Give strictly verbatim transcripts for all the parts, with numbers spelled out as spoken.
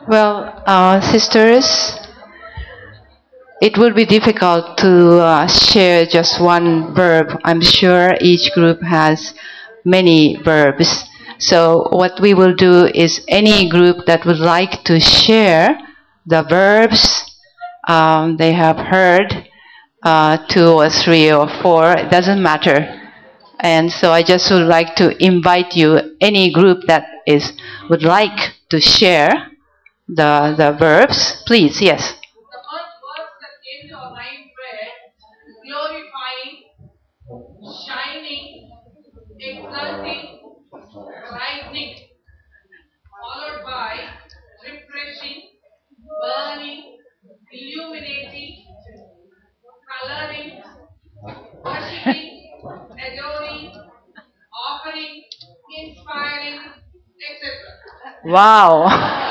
Well, uh, sisters, it will be difficult to uh, share just one verb. I'm sure each group has many verbs. So what we will do is any group that would like to share the verbs um, they have heard, uh, two or three or four, it doesn't matter. And so I just would like to invite you, any group that is would like to share the the verbs, please, yes. The first words that came to our mind were glorifying, shining, exulting, brightening, followed by refreshing, burning, illuminating, coloring, worshipping, adoring, offering, inspiring, et cetera. Wow.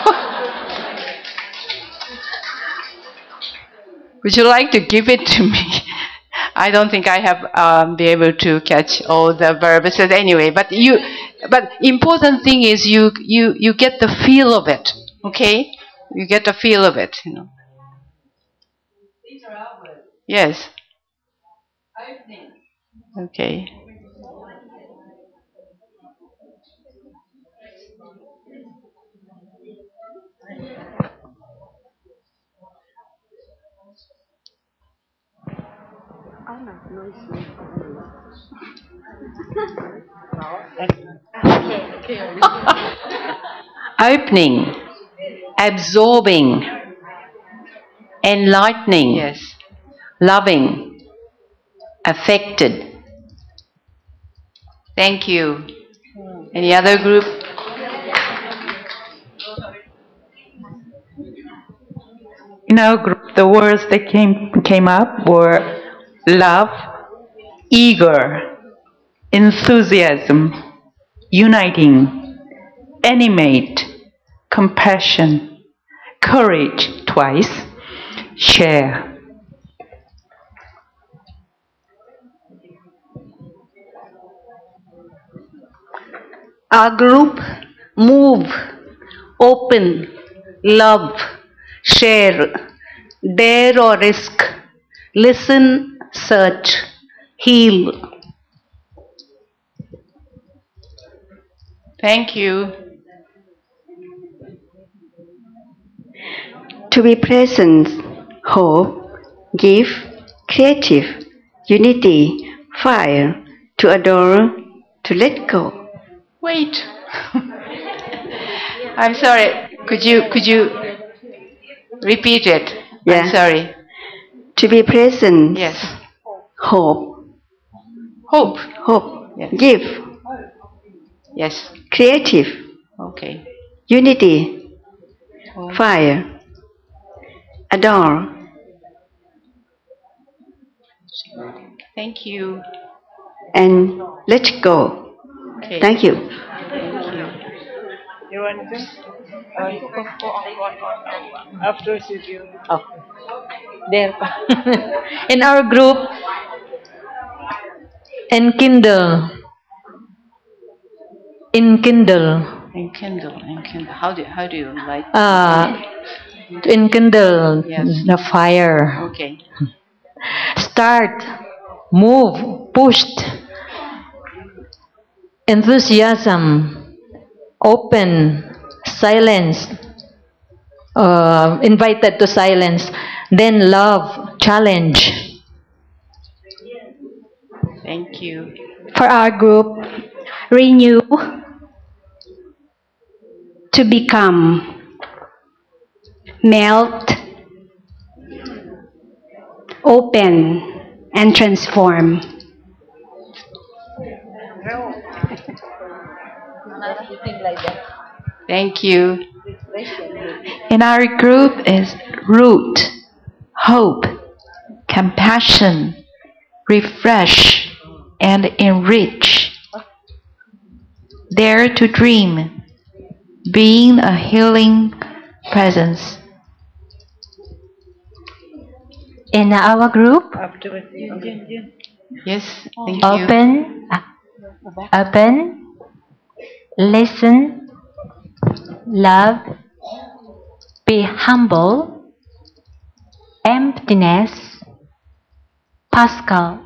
Would you like to give it to me? I don't think I have um, be able to catch all the verbs anyway. But you, but important thing is you you you get the feel of it. Okay, you get the feel of it. You know. These are our words. Yes. Opening. Okay. Opening, absorbing, enlightening, yes, loving, affected. Thank you. Any other group? In our group, the words that came came up were love, eager, enthusiasm, uniting, animate, compassion, courage twice, share. Our group: move, open, love, share, dare or risk, listen, search, heal. Thank you. To be present, hope, give, creative, unity, fire, to adore, to let go. Wait. I'm sorry. Could you could you repeat it? Yeah. I'm sorry. To be present. Yes. Hope. Hope. Hope. Yes. Give. Yes. Creative. Okay. Unity. Hope. Fire. Adore. Thank you. And let go. Okay. Thank you. Thank you. You want to? Uh, you go go on, on, on, on. After you. Oh, there. In our group, enkindle, enkindle. Enkindle, enkindle. How do how do you like? Uh, to enkindle Yes. the fire. Okay. Start, move, pushed. Enthusiasm, open, silence, uh, invited to silence. Then love, challenge. Thank you. For our group, renew, to become, melt, open, and transform. Thank you. In our group is root, hope, compassion, refresh, and enrich. Dare to dream, being a healing presence. In our group, Yes. Thank you. open, open, listen, love, Be humble. Emptiness. Pascal.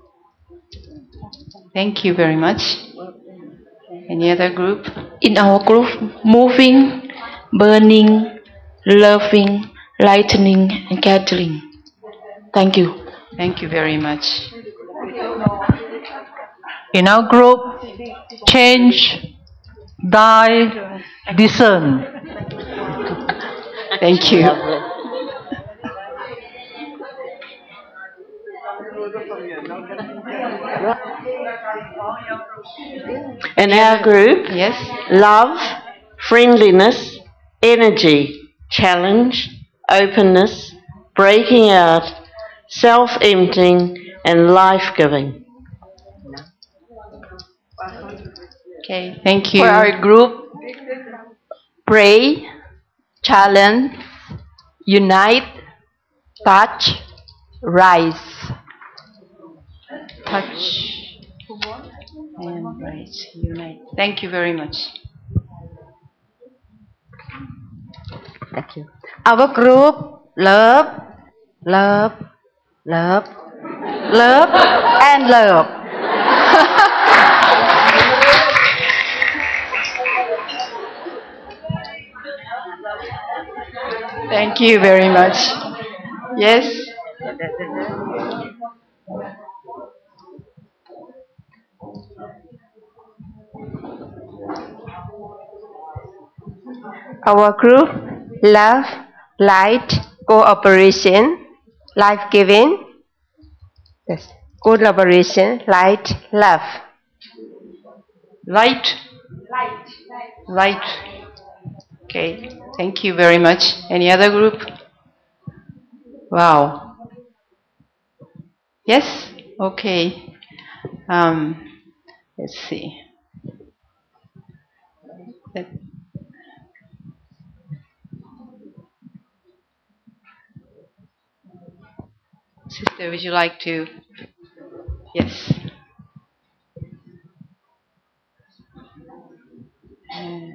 Thank you very much. Any other group? In our group, moving, burning, loving, lightening, and gathering. Thank you. Thank you very much. In our group, change, die, discern. Thank you. In our group, yes, love, friendliness, energy, challenge, openness, breaking out, self-emptying, and life-giving. Okay, thank you. For our group, pray, challenge, unite, touch, rise. Touch and rise, unite. Thank you very much. Thank you. Our group, love, love, love, love, and love. Thank you very much. Yes? Our group, love, light, cooperation, life-giving, yes, collaboration, light, love. Light? Light. Light. Okay, thank you very much. Any other group? Wow. Yes? Okay. Um, let's see. Let Sister, would you like to? Yes. Mm.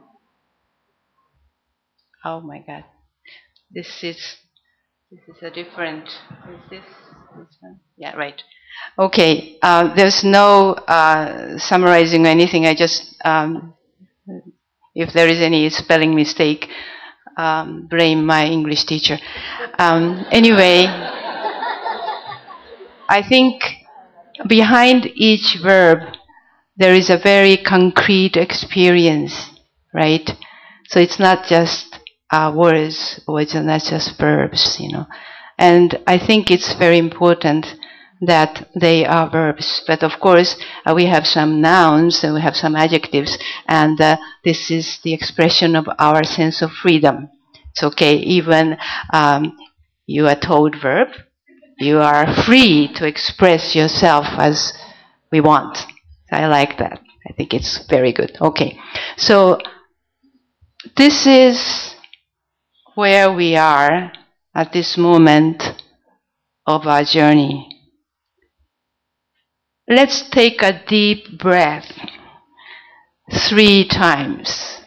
Oh my God. This is this is a different. Is this this one? Yeah, right. Okay. Uh, there's no uh, summarizing or anything. I just um, if there is any spelling mistake, um, blame my English teacher. Um, anyway, I think behind each verb there is a very concrete experience, right? So it's not just uh, words, or it's not just verbs, you know. And I think it's very important that they are verbs. But of course, uh, we have some nouns and we have some adjectives, and uh, this is the expression of our sense of freedom. It's okay, even um, you are told verb, you are free to express yourself as we want. I like that. I think it's very good. Okay, so this is where we are at this moment of our journey. Let's take a deep breath three times.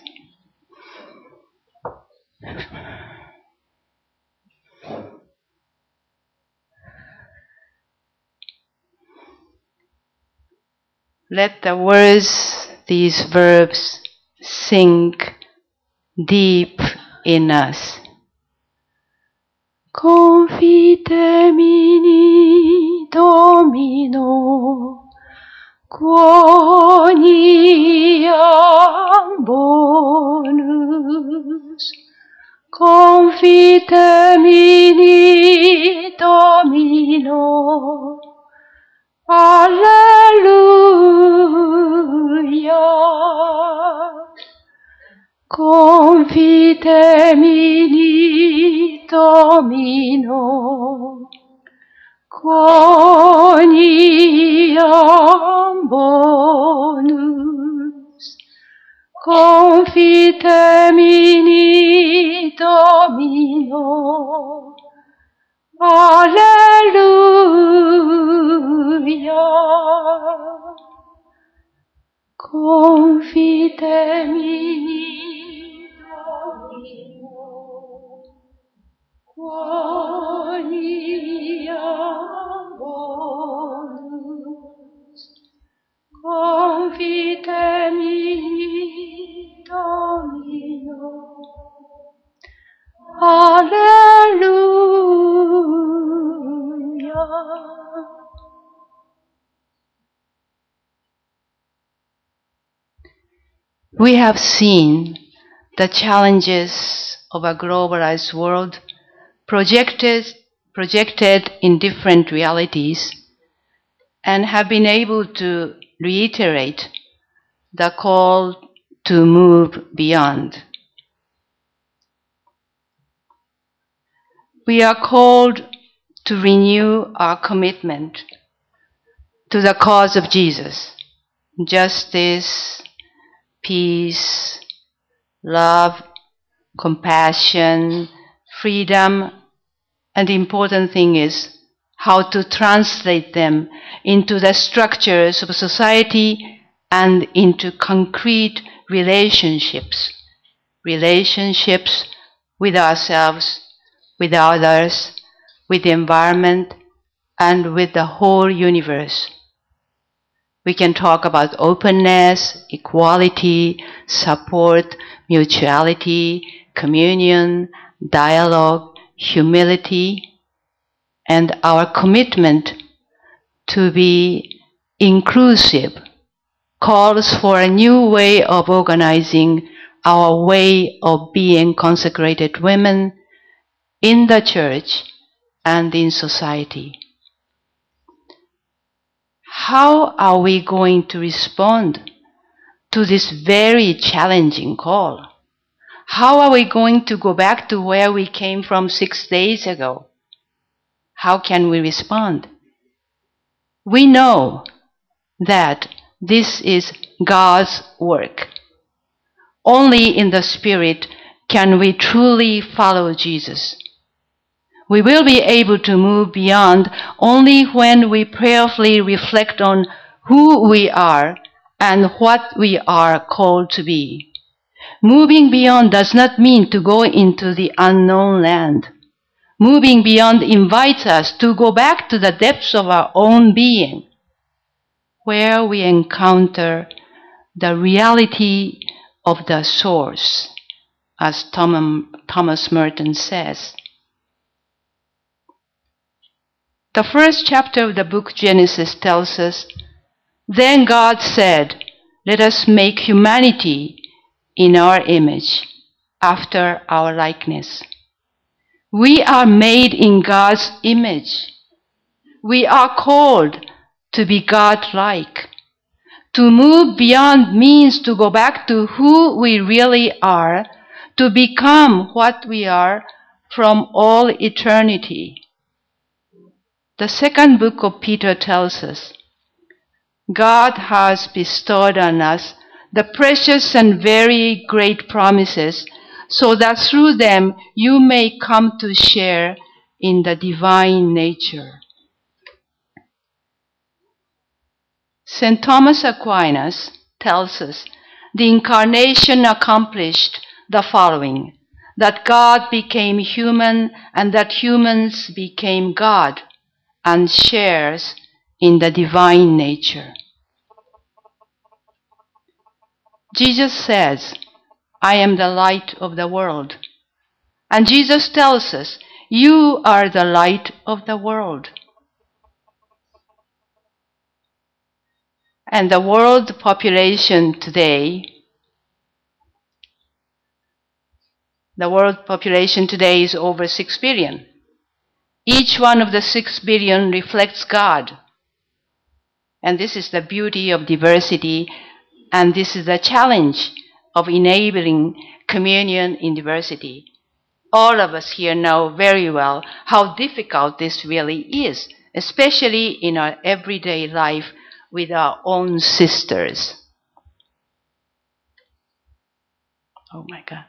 Let the words, these verbs, sink deep in us. Confitemini, Domino, quoniam bonus. Confitemini, Domino, Alleluia. Confitemini, Domino, quoniam bonus. Confitemini, Domino, Alleluia. Confitemini, Domino. quonia bonus, confitemi Domino. Hallelujah. We have seen the challenges of a globalized world projected, projected in different realities and have been able to reiterate the call to move beyond. We are called to renew our commitment to the cause of Jesus, justice, peace, love, compassion, freedom, and the important thing is how to translate them into the structures of society and into concrete relationships, relationships with ourselves, with others, with the environment, and with the whole universe. We can talk about openness, equality, support, mutuality, communion, dialogue, humility, and our commitment to be inclusive calls for a new way of organizing our way of being consecrated women in the church and in society. How are we going to respond to this very challenging call? How are we going to go back to where we came from six days ago? How can we respond? We know that this is God's work. Only in the Spirit can we truly follow Jesus. We will be able to move beyond only when we prayerfully reflect on who we are and what we are called to be. Moving beyond does not mean to go into the unknown land. Moving beyond invites us to go back to the depths of our own being, where we encounter the reality of the source, as Thomas Merton says. The first chapter of the book Genesis tells us, "Then God said, let us make humanity in our image, after our likeness." We are made in God's image. We are called to be God-like. To move beyond means to go back to who we really are, to become what we are from all eternity. The second book of Peter tells us, God has bestowed on us the precious and very great promises, so that through them you may come to share in the divine nature. Saint Thomas Aquinas tells us the Incarnation accomplished the following, that God became human and that humans became God and shares in the divine nature. Jesus says, I am the light of the world. And Jesus tells us, you are the light of the world. And the world population today, the world population today is over six billion. Each one of the six billion reflects God. And this is the beauty of diversity, and this is the challenge of enabling communion in diversity. All of us here know very well how difficult this really is, especially in our everyday life with our own sisters. Oh my God.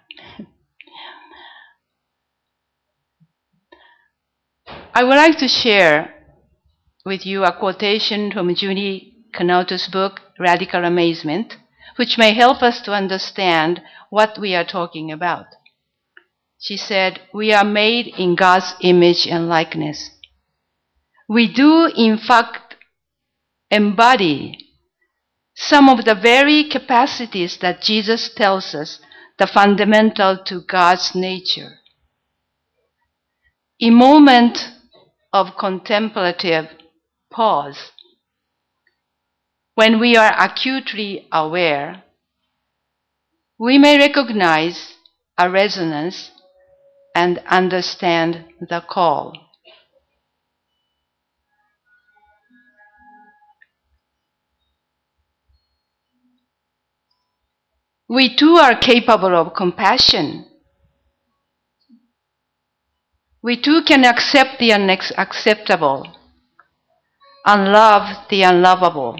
I would like to share with you a quotation from Junie Canauto's book, Radical Amazement, which may help us to understand what we are talking about. She said, we are made in God's image and likeness. We do, in fact, embody some of the very capacities that Jesus tells us are fundamental to God's nature. In moment of contemplative pause, when we are acutely aware, we may recognize a resonance and understand the call. We too are capable of compassion. We too can accept the unacceptable and love the unlovable.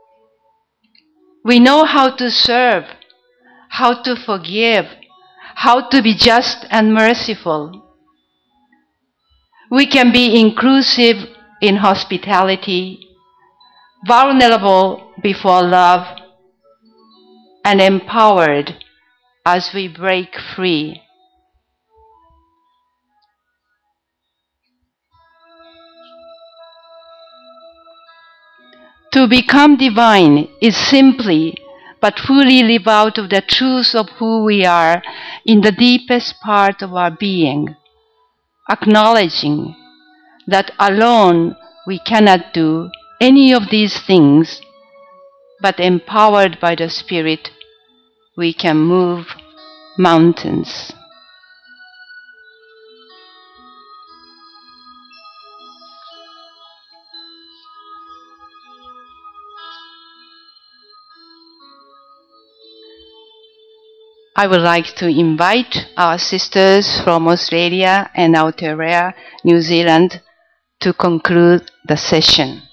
We know how to serve, how to forgive, how to be just and merciful. We can be inclusive in hospitality, vulnerable before love, and empowered as we break free. To become divine is simply but fully live out of the truth of who we are in the deepest part of our being, acknowledging that alone we cannot do any of these things, but empowered by the Spirit, we can move mountains. I would like to invite our sisters from Australia and Aotearoa, New Zealand, to conclude the session.